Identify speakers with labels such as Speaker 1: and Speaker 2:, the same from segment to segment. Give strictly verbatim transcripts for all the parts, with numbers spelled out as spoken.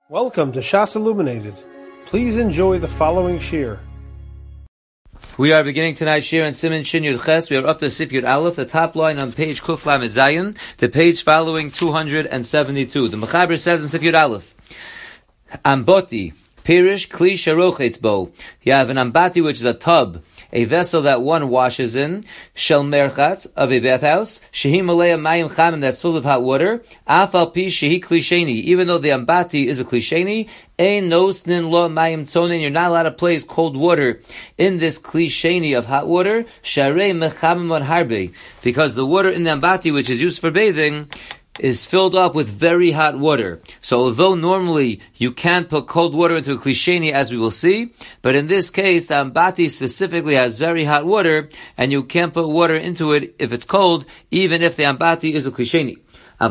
Speaker 1: Welcome to Shas Illuminated. Please enjoy the following shir.
Speaker 2: We are beginning tonight's shir in Siman Shin Yud Ches. We are up to Sif Yud Aleph, the top line on page Kuf Lamed Zayin, the page following two hundred seventy-two. The Mechaber says in Sif Yud Aleph, Amboti, Pirish, Kli Sharochetz Bo. You have an ambati, which is a tub, a vessel that one washes in, shel merchatz, of a bathhouse, shehi malaya mayim chamim, that's filled with hot water, afal pi shehi klisheni, even though the ambati is a klisheni, ein nosnin lo mayim tzonin, you're not allowed to place cold water in this klisheni of hot water, sharei mechamim on harbe, because the water in the ambati, which is used for bathing, is filled up with very hot water. So although normally you can't put cold water into a klisheni, as we will see, but in this case, the ambati specifically has very hot water, and you can't put water into it if it's cold, even if the ambati is a klisheni.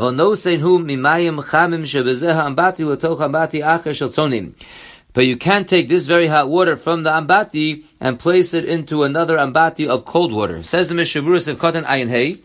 Speaker 2: But you can't take this very hot water from the ambati and place it into another ambati of cold water. Says the Mishaburis of Cotton Ayin Hay.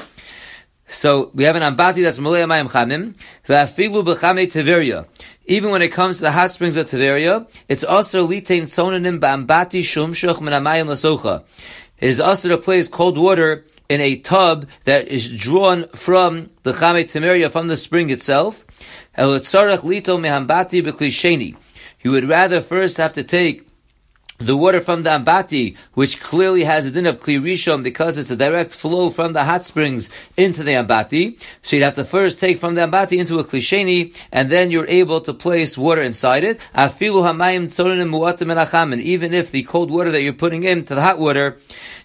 Speaker 2: So we have an ambati that's malei mayim chamim, v'afilu b'chamei Tiberia. Even when it comes to the hot springs of Tiberia, it's also litein tzonanim ba'ambati shumshuch min hamayim lasocha. It is also to place cold water in a tub that is drawn from the chamei Tiberia, from the spring itself. El tzarach lito mehambati b'klisheni. You would rather first have to take the water from the ambati, which clearly has a din of kli rishon because it's a direct flow from the hot springs into the ambati. So you'd have to first take from the ambati into a klisheni, and then you're able to place water inside it. Afilu hamayim tzonim mu'atim menachem, and even if the cold water that you're putting into the hot water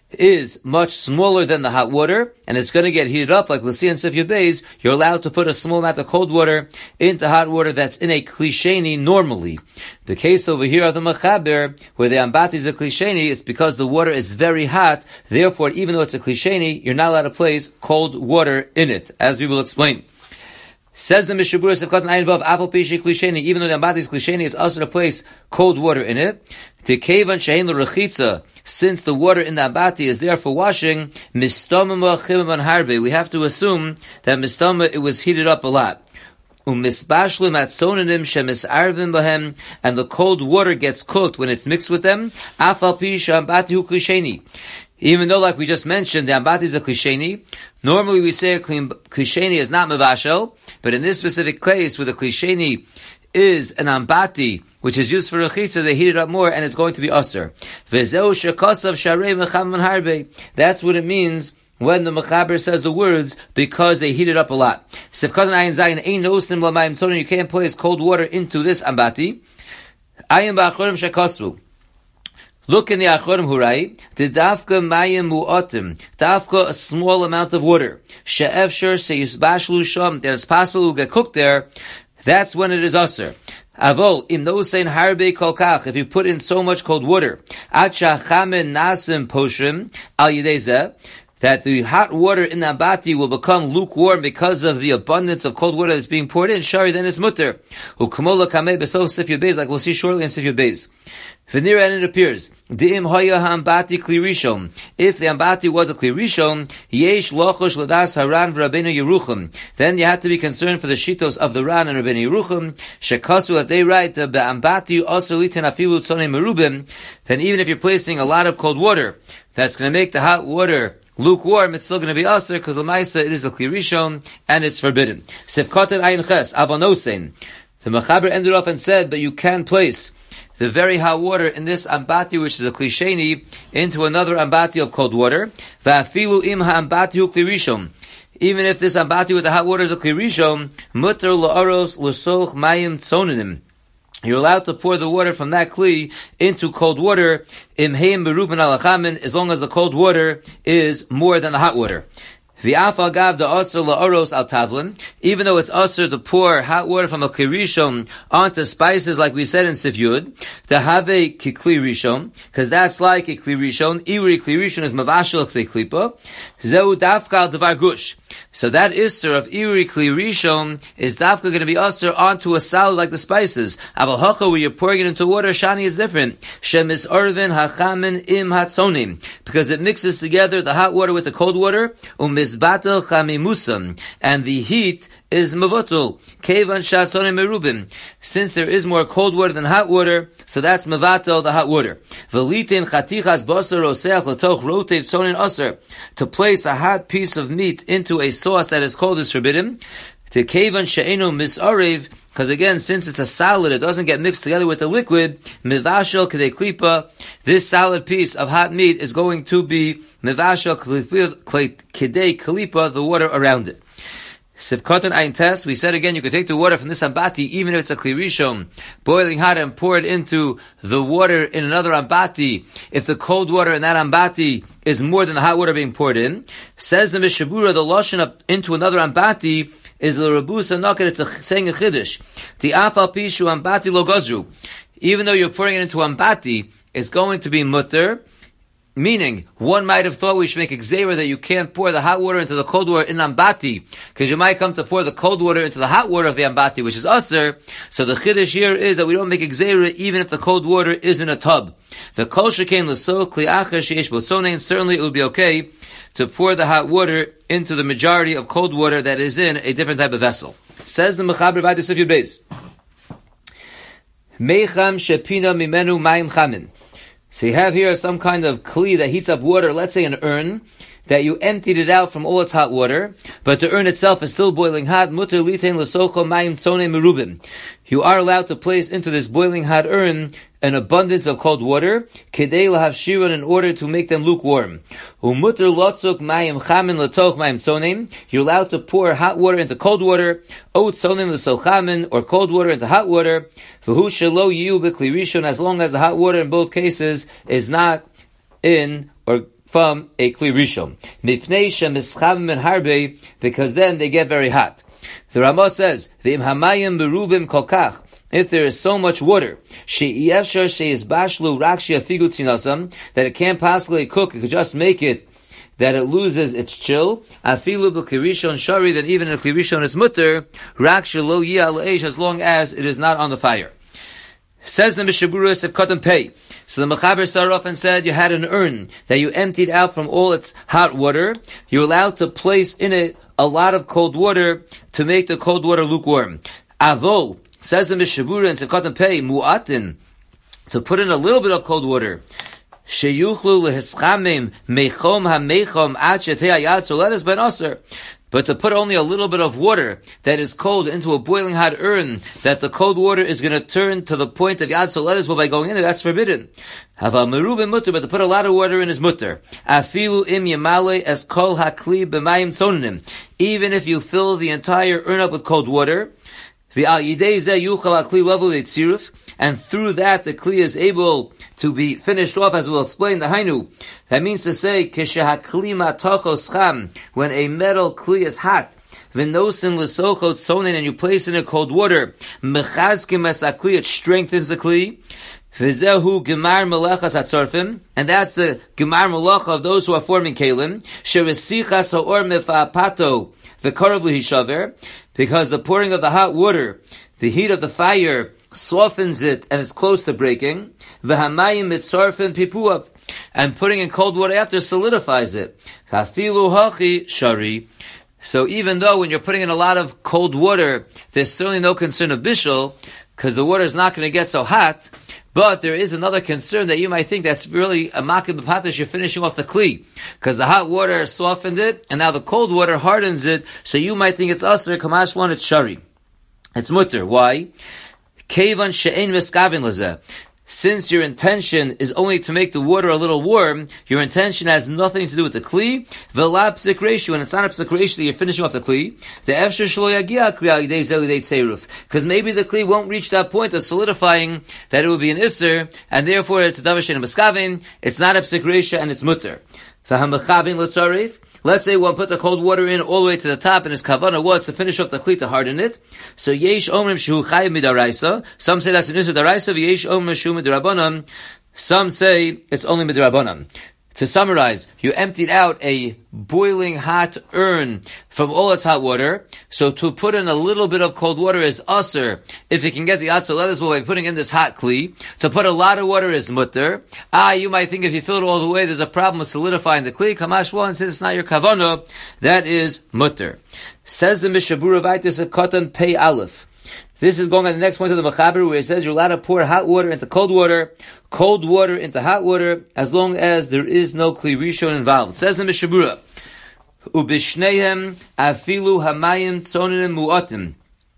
Speaker 2: is much smaller than the hot water, and it's going to get heated up, like we'll see in Sif Yud Beis, you're allowed to put a small amount of cold water into hot water that's in a klisheni normally. The case over here of the Mechaber, where the ambati is a klisheni, it's because the water is very hot, therefore, even though it's a klisheni, you're not allowed to place cold water in it, as we will explain. Says the Mishaburis of Cotton Ayin Vav, Afal Pishi Klisheni, even though the ambati is klisheni, it's also to place cold water in it. The Kevan Shein L'Rechitza, since the water in the ambati is there for washing, Mistama Chimam Harbe, we have to assume that Mistama, it was heated up a lot. Umisbashlim atzonanim shemisarvim bahem, and the cold water gets cooked when it's mixed with them. Afal Pisha ambati hu klisheni. Even though, like we just mentioned, the ambati is a klisheni, normally we say a klisheni is not mevashel, but in this specific case, where the klisheni is an ambati, which is used for rechitza, they heat it up more, and it's going to be usher. Vezeu shekasav sharei mechamman harbe. That's what it means when the Mechaber says the words, because they heat it up a lot. Sefkatan ayin zayin ein nosnim lamayim tzonim, you can't place cold water into this ambati. Ayin ba'achorim shekasvu. Look in the Achorim Hurai, the dafka mayim mu'atim, dafka a small amount of water, she'efshar seyisbashlu sham, that it's possible to get cooked there, that's when it is usher. Avol, im nosein harbe kolkach, if you put in so much cold water, at shachamen nasim poshim, al yidezeh, that the hot water in the ambati will become lukewarm because of the abundance of cold water that's being poured in, shari, then it's mutter. U'kamola kameh besof Sif Yud Beis, like we'll see shortly in Sif Yud Beis. V'nira, and it appears, Di'im haya ha'ambati kli rishon, if the ambati was a kli rishon, yesh lochosh l'das haran v'Rabbeinu Yerucham, then you have to be concerned for the shitos of the Ran and Rabbeinu Yerucham, shekasu, that they write, the ambati also litin afilu tzonei merubim, then even if you're placing a lot of cold water, that's going to make the hot water lukewarm, it's still going to be aser, because l'maisa it is a kli rishon, and it's forbidden. Sefkotet ayin ches, avanosein. The Mechaber ended off and said, but you can place the very hot water in this ambati, which is a klisheni, into another ambati of cold water. Va'afilu im ha'ambati hu kli rishon. Even if this ambati with the hot water is a kli rishon, mutter la'aros l'soch mayim tzonanim. You're allowed to pour the water from that kli into cold water, im heim beruben alachamin, as long as the cold water is more than the hot water. The afal gav the aser la'oros al tavlin, even though it's aser to pour hot water from a kli rishon onto spices, like we said in Sif Yud, the have ki kli rishon, because that's like a kli rishon. Iuri kli rishon is mavashel kli klipa. Zeu dafka al devar gush. So that isser of Iri Kli Rishon is dafka going to be usher onto a salad like the spices. Abal Hacha, where you're pouring it into water, Shani is different. Shem is Arvin Hachamin Im Hatzonim. Because it mixes together the hot water with the cold water. Um V'yizbatel chamimusam, and the heat is mevatul. Kevan shasonim merubim. Since there is more cold water than hot water, so that's mevatel, the hot water. V'litin chatichas basar roseach l'toch rotev sonin aser. To place a hot piece of meat into a sauce that is cold is forbidden. To kevan she'enu misarev, because again, since it's a solid, it doesn't get mixed together with the liquid. Mivashel kedei klipa, this solid piece of hot meat is going to be mivashel kedei klipa, the water around it. Sivkotan Ayin Tes, we said again, you could take the water from this ambati, even if it's a kli rishon, boiling hot, and pour it into the water in another ambati, if the cold water in that ambati is more than the hot water being poured in. Says the Mishabura, the lashon of into another ambati is the Rabusa Naked, it's a, saying a chiddush. The afal pishu ambati lo gozru. Even though you're pouring it into ambati, it's going to be mutter. Meaning, one might have thought we should make a gzeira that you can't pour the hot water into the cold water in ambati, because you might come to pour the cold water into the hot water of the ambati, which is aser. So the chiddush here is that we don't make a gzeira even if the cold water is in a tub. The kol shekain l'so kli acher sheish botzonein, certainly it would be okay to pour the hot water into the majority of cold water that is in a different type of vessel. Says the Mechaber Vayda Sif Yud Beis. Meicham shepina mimenu mayim chamin. So you have here some kind of kli that heats up water, let's say an urn, that you emptied it out from all its hot water, but the urn itself is still boiling hot. Muter litein l'socho mayim tzonei merubim. You are allowed to place into this boiling hot urn an abundance of cold water, kedei lahavshiron, in order to make them lukewarm. Umuter lotzuk mayim chamin l'toch mayim tzonim. You're allowed to pour hot water into cold water, o tzonim l'sol chamin, or cold water into hot water. V'hu shelo yiu b'kli rishon, as long as the hot water in both cases is not in or from a kli rishon. Mipnei shemischav min harbe, because then they get very hot. The Ramah says, "V'im hamayim berubim kolkach." If there is so much water, she'iyefshar she'izbashlu rak she'afigu tzinasam, that it can't possibly cook, it could just make it that it loses its chill. Afilu b'kli rishon shari, that even in a kli rishon it's mutter, rak she'lo yia l'eish, as long as it is not on the fire. Says the Mishabura Sivkotan Pei. So the Mechaber started off and said you had an urn that you emptied out from all its hot water. You're allowed to place in it a lot of cold water to make the cold water lukewarm. Avol, says the Mishabura in Sivkotan Pei, mu'atin, to put in a little bit of cold water. Sheyuchlu lehischamim mechom ha-mechom ad shetei hayad, so let us ben aser. But to put only a little bit of water that is cold into a boiling hot urn, that the cold water is going to turn to the point of yad soledes by going in there, that's forbidden. Hava merubim mutter, but to put a lot of water in is mutter. Afilu im yemale es kol hakli b'mayim tzonim. Even if you fill the entire urn up with cold water, the al yidei zeh yuchal hakli level yitziruf, and through that the kli is able to be finished off, as we'll explain the hainu. That means to say, keshehakli matachos cham, when a metal kli is hot, v'nosin l'sochot sonin, and you place in it cold water, mechazkim es hakli, it strengthens the kli. V'zehu gemar melechas hatzarfim, and that's the gemar melacha of those who are forming kelim. Sheresichas ha'or mefa'apato v'karav lihishaver, because the pouring of the hot water, the heat of the fire, softens it and it's close to breaking. V'hamayim mitzarfim pipuah, and putting in cold water after solidifies it. Hafilu hachi shari. So even though when you're putting in a lot of cold water, there's certainly no concern of bishul, because the water is not going to get so hot. But there is another concern that you might think that's really a makim b'patash, you're finishing off the kli, because the hot water softened it, and now the cold water hardens it, so you might think it's aser, kamash one, it's shari. It's mutter. Why? Kevan she'ein v'skavin lezeh. Since your intention is only to make the water a little warm, your intention has nothing to do with the kli. V'la psik ratio, and it's not a psik ratio that you're finishing off the kli. The efshar shlo yagia kli al yidei zeh lidei tzeiruf, because maybe the kli won't reach that point of solidifying that it will be an isser, and therefore it's a davar she'ein v'skavin. It's not a psik ratio, and it's mutter. Let's say one put the cold water in all the way to the top, and his kavanah was to finish off the kli to harden it. So yesh omrim shehu chayiv midaraisa. Some say that's an issur daraisa. Yesh omrim shehu midarabanan. Some say it's only midarabanan. To summarize, you emptied out a boiling hot urn from all its hot water. So to put in a little bit of cold water is usher. If you can get the atzol letters by putting in this hot kli. To put a lot of water is mutter. Ah, you might think if you fill it all the way, there's a problem with solidifying the kli. Kamash one, since it's not your kavanah, that is mutter. Says the Mishabura Vaitis of Katan Pei Aleph. This is going on the next point of the Mechaber, where it says you're allowed to pour hot water into cold water, cold water into hot water, as long as there is no Kli Rishon involved. It says in the Mishabura, Ubishnehem afilu hamayim tzonim mu'atim.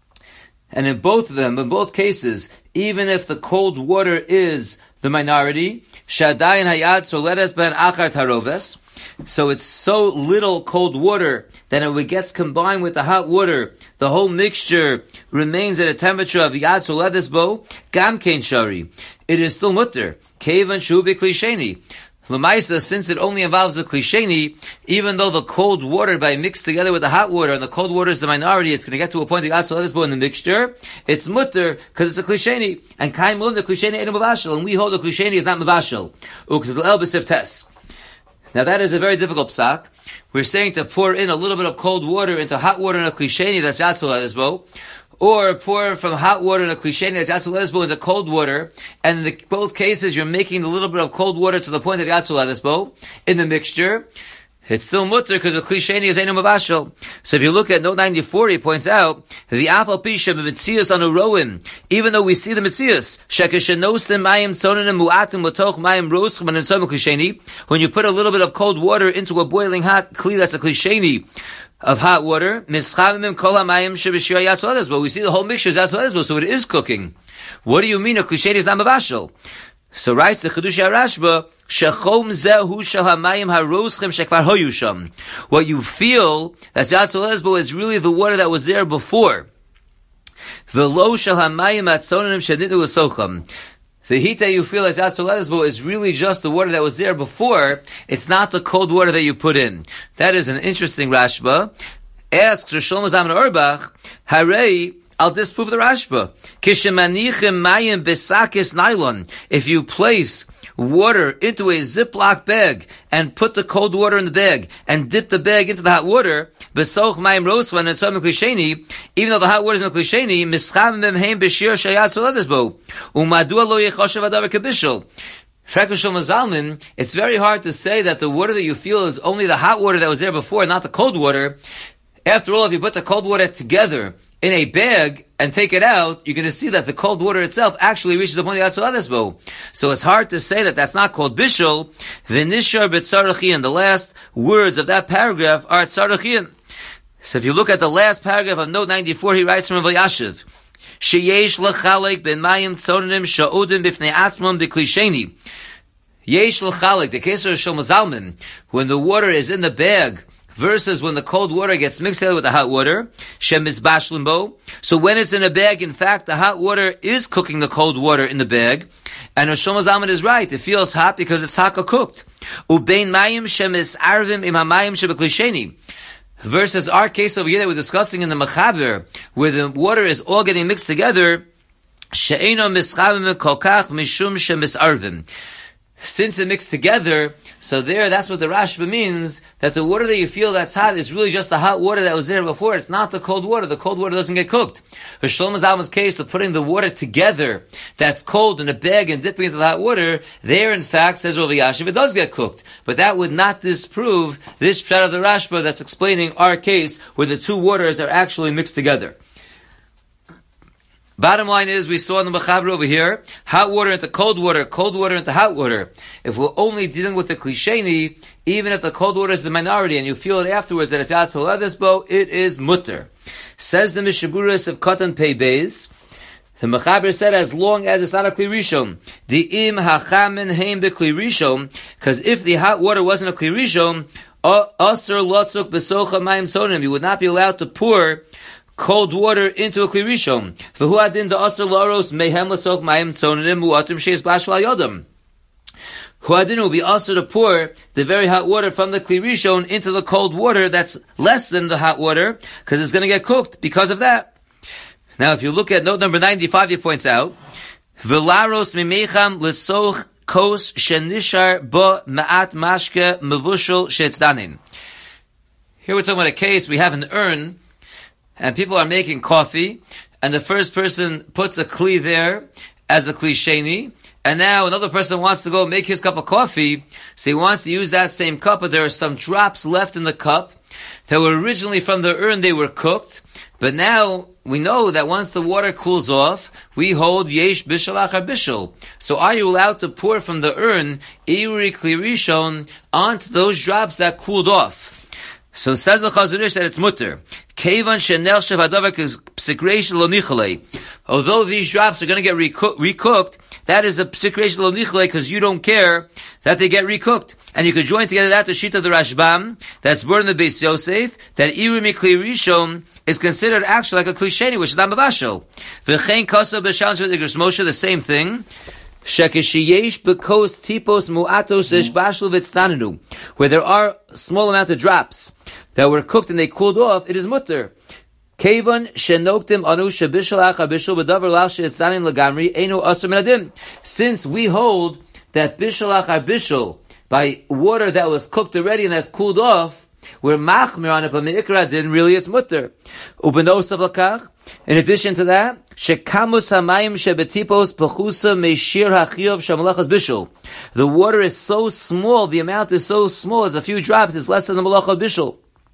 Speaker 2: And in both of them, in both cases, even if the cold water is the minority, shadayin hayad soledes ben achar taroves, so it's so little cold water that when it gets combined with the hot water, the whole mixture remains at a temperature of yad soledes bo, gam kein shari. It is still mutter. Kevan shu b'klisheni. L'maisa, since it only involves the klisheni, even though the cold water, by mixed together with the hot water, and the cold water is the minority, it's going to get to a point of yad soledes bo in the mixture, it's mutter, because it's a klisheni. And kaim l'um, the klisheni ain't a mavashel, and we hold the klisheni is not mavashel. U'k'tul el b'sif tes. Now that is a very difficult psak. We're saying to pour in a little bit of cold water into hot water in a klisheni that's yad soledes bo, or pour from hot water in a klisheni that's yad soledes bo into cold water, and in the, both cases you're making a little bit of cold water to the point of yad soledes bo in the mixture. It's still mutter because the klisheni is einu mavashel. So if you look at note ninety-four, he points out the afal pisha b'mitzias on a roin. Even though we see the mitzias, shekeshenoslim mayim tzonim mu'atim l'toch mayim roschim and insom klisheni. When you put a little bit of cold water into a boiling hot kli, that's a klisheni of hot water. Mischamim kol hamayim sheb'shir yad soledes bo. We see the whole mixture is yad soledes bo, so it is cooking. What do you mean a klisheni is not mavashel? So writes the Chedush HaRashba, Shechom zehu shel hamayim haroschim shekvar hoyu sham. What you feel, that's yad soledes bo, is really the water that was there before. V'lo shel hamayim atzonim sheditnu l'socham. The heat that you feel at yad soledes bo is really just the water that was there before. It's not the cold water that you put in. That is an interesting Rashba. Asks Rosh Shlomo Zalman Auerbach, Harei, I'll disprove the Rashba. Kishemanichim mayim besakis nylon. If you place water into a Ziploc bag and put the cold water in the bag and dip the bag into the hot water, besoch mayim rosvan and some klisheni, even though the hot water is in the klisheni, mischam memheim b'shir shayat soledes bo, umadua lo yechoshev adavar kebishul. Zalman, it's very hard to say that the water that you feel is only the hot water that was there before, not the cold water. After all, if you put the cold water together in a bag and take it out, you're going to see that the cold water itself actually reaches the point of yad soledes bo. So it's hard to say that that's not called bishul. V'nishar b'tzarachian. The last words of that paragraph are tzarachian. So if you look at the last paragraph of note ninety-four, he writes from Vayashiv, Sheyesh l'chalek ben mayim tzonim sha'udim b'fnei atzmon b'klisheni. Yesh l'chalek, the case of Shlomo Zalman, when the water is in the bag, versus when the cold water gets mixed together with the hot water, shem misbashlim bo. So when it's in a bag, in fact, the hot water is cooking the cold water in the bag. And Rosh Shlomo Zalman is right. It feels hot because it's taka cooked. Ubein mayim shem misarvim im hamayim shebeklisheni. Versus our case over here that we're discussing in the Mechaber, where the water is all getting mixed together, she'eno mischavim kolkach mishum shem misarvim. Since it mixed together, so there, that's what the Rashba means, that the water that you feel that's hot is really just the hot water that was there before. It's not the cold water. The cold water doesn't get cooked. For Shlomo Zalman's case of putting the water together that's cold in a bag and dipping into the hot water, there in fact, says Rav Elyashiv, it does get cooked. But that would not disprove this pshat of the Rashba that's explaining our case where the two waters are actually mixed together. Bottom line is, we saw in the Mechaber over here, hot water into cold water, cold water into hot water. If we're only dealing with the klisheni, even if the cold water is the minority and you feel it afterwards that it's yad soledes bo, it is mutter. Says the Mishaburis of Katan Pei Beis, the Mechaber said as long as it's not a Kli Rishon, the im hachamen heim beKli Rishon, because if the hot water wasn't a Kli Rishon, asur lotzuk besocha mayim sonim, you would not be allowed to pour cold water into a Kli Rishon. V'hu adin da asur laros mehem l'sok mayim tzonim mu'atim sheis bashul ayodam. Hu adin will be asur to pour the very hot water from the Kli Rishon into the cold water that's less than the hot water, because it's going to get cooked because of that. Now, if you look at note number ninety-five, he points out, V'laros mimecham l'soch kos shenishar bo ma'at mashke mevushel shetzdanin. Here we're talking about a case, we have an urn, and people are making coffee, and the first person puts a kli there as a kli sheni, and now another person wants to go make his cup of coffee, so he wants to use that same cup, but there are some drops left in the cup that were originally from the urn, they were cooked, but now we know that once the water cools off, we hold yesh bishul achar bishul. So are you allowed to pour from the urn, iuri kli rishon, onto those drops that cooled off? So says the Chazon Ish that it's mutter. Kevan shenel shevadavar psikreish lo nichalei. Although these drops are going to get reco- recooked, that is a psikreish lo nichalei because you don't care that they get recooked. And you could join together that to sheet of the Rashbam, that's burned in the Beis Yosef, that iru mikli rishon is considered actually like a klisheni, which is not mavashel. V'chein kasav b'shalom shevadigros Moshe, the same thing. Shekeshiyesh bekos tipos muatos eshvashlu v'tztanenu, where there are small amount of drops that were cooked and they cooled off, it is mutter. Kevan shenoktim anu shebishal achar bishul b'davar lal she'etzanin legamri enu asur min adin. Since we hold that bishal achar bishul by water that was cooked already and has cooled off, we're machmir on it, but me'ikra din, really it's mutter. Ubenos avlakach. In addition to that, shekamus hamayim shebetipos pechusa meishir hachiyov shamalachas bishul. The water is so small, the amount is so small, it's a few drops, it's less than the malach of bishul.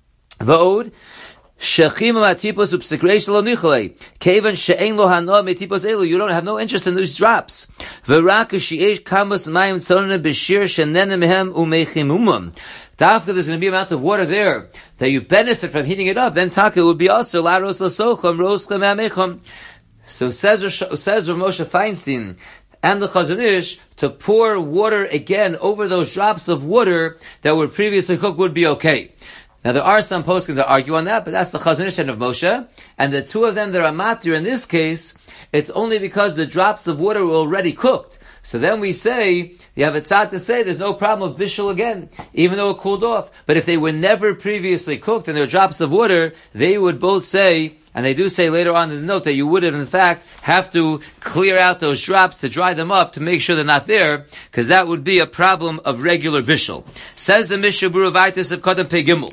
Speaker 2: V'od, shechim matipos upsikreish lo nichalei. Kevan she'ein lo hana metipos elu. You don't have no interest in these drops. V'rak she'esh kamus mayim tzonen b'shir shenenem mehem umeichimumam. Dafka, there's going to be an amount of water there that you benefit from heating it up. Then taka would be also laros lasocham roschem amecham. So says says Rav Moshe Feinstein and the Chazon Ish to pour water again over those drops of water that were previously cooked would be okay. Now there are some poskim that argue on that, but that's the Chazon Ish and of Moshe, and the two of them that are matir in this case, it's only because the drops of water were already cooked. So then we say, you have a tzad to say there's no problem with bishul again, even though it cooled off. But if they were never previously cooked and there are drops of water, they would both say, and they do say later on in the note that you would have in fact have to clear out those drops to dry them up to make sure they're not there, because that would be a problem of regular bishul. Says the Mishnah Berurah Vaitis of Kotam Pei Gimel.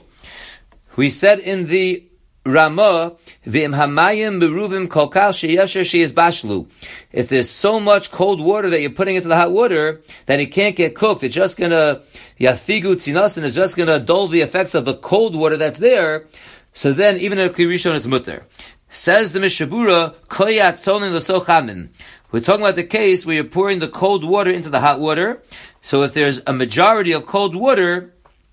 Speaker 2: We said in the Ramah, v'im hamayim merubim kolkal sheyasher sheyes bashlu. If there's so much cold water that you're putting into the hot water that it can't get cooked, it's just gonna yafigu tzinasin, it's just gonna dull the effects of the cold water that's there. So then, even in a kli rishon, it's mutter. Says the Mishnah Berurah, koyat sonin l'sochamin. We're talking about the case where you're pouring the cold water into the hot water. So if there's a majority of cold water,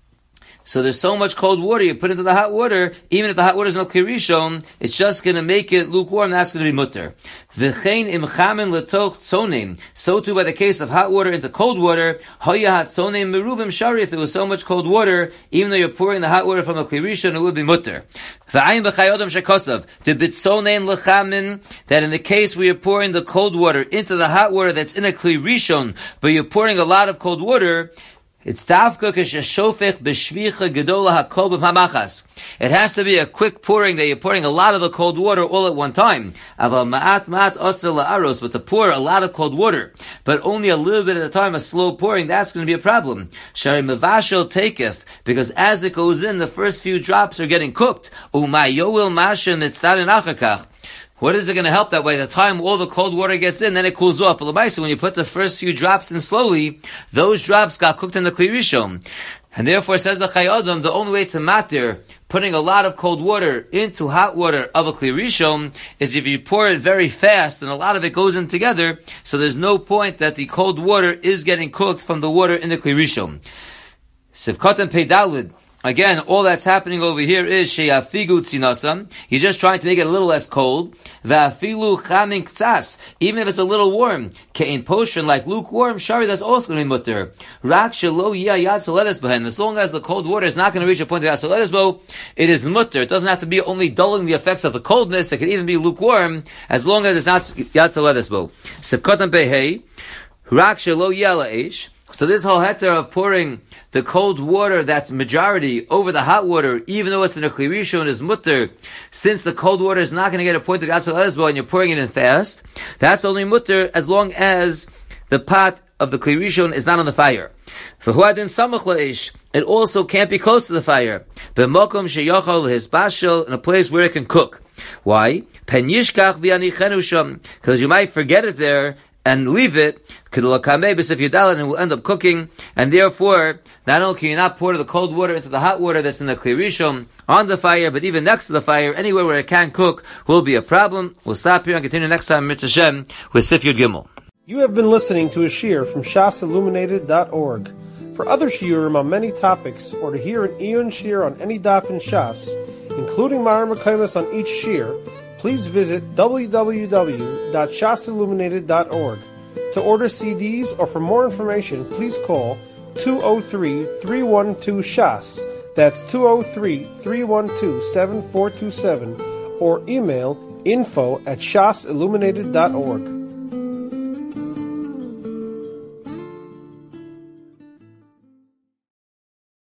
Speaker 2: so there's so much cold water you put into the hot water, even if the hot water is not kli rishon, it's just going to make it lukewarm, that's going to be mutter. V'chein im chamin letoch tzonim. So too by the case of hot water into cold water, hoya hat tzonim merubim shari. If there was so much cold water, even though you're pouring the hot water from a kli rishon, it would be mutter. V'ayin b'chayodam shekosav. The bitzonein lechamin, that in the case where you're pouring the cold water into the hot water that's in a kli rishon, but you're pouring a lot of cold water, it's tafka k'sheshofech b'shvicha gedola hakol b'mamachas. It has to be a quick pouring that you're pouring a lot of the cold water all at one time. Aval ma'at ma'at osir la'aros, but to pour a lot of cold water, but only a little bit at a time, a slow pouring, that's going to be a problem. Shari mevashel takef, because as it goes in, the first few drops are getting cooked. Umayowil mashen nitzdarin achakach. What is it going to help that way? The time all the cold water gets in, then it cools off. But when you put the first few drops in slowly, those drops got cooked in the kli rishon. And therefore, says the Chai Adam, the only way to matir, putting a lot of cold water into hot water of a kli rishon, is if you pour it very fast and a lot of it goes in together, so there's no point that the cold water is getting cooked from the water in the kli rishon. Sivkot and Peidalid. Again, all that's happening over here is sheyafigu tzinasam. He's just trying to make it a little less cold. Va'afilu chamin k'tzas. Even if it's a little warm, ke'in potion, like lukewarm, shari, that's also going to be mutter. Rak shelo yiyah yad soledes behen. As long as the cold water is not going to reach a point of yad soledes bo, it is mutter. It doesn't have to be only dulling the effects of the coldness. It can even be lukewarm, as long as it's not yad soledes bo. Sefkotan behei. Rak shelo yiyah la'esh. So this whole heter of pouring the cold water that's majority over the hot water, even though it's in a kli rishon, is mutter, since the cold water is not going to get a point of gatzal esbo and you're pouring it in fast, that's only mutter as long as the pot of the Kli Rishon is not on the fire. It also can't be close to the fire. In a place where it can cook. Why? Because you might forget it there and leave it, and it will end up cooking, and therefore, not only can you not pour the cold water into the hot water that's in the Kli Rishon on the fire, but even next to the fire, anywhere where it can cook, will be a problem. We'll stop here and continue next time, Mitzvah Shem, with Sif Yud Gimel.
Speaker 1: You have been listening to a shiur from shas illuminated dot org. For other shiurim on many topics, or to hear an Iyun shiur on any daf in Shas, including Mareh Mekomos on each shiur, please visit w w w dot shas illuminated dot org. To order C Ds or for more information, please call two oh three, three one two, shas. That's two oh three, three one two, seven four two seven. Or email info at shas illuminated dot org.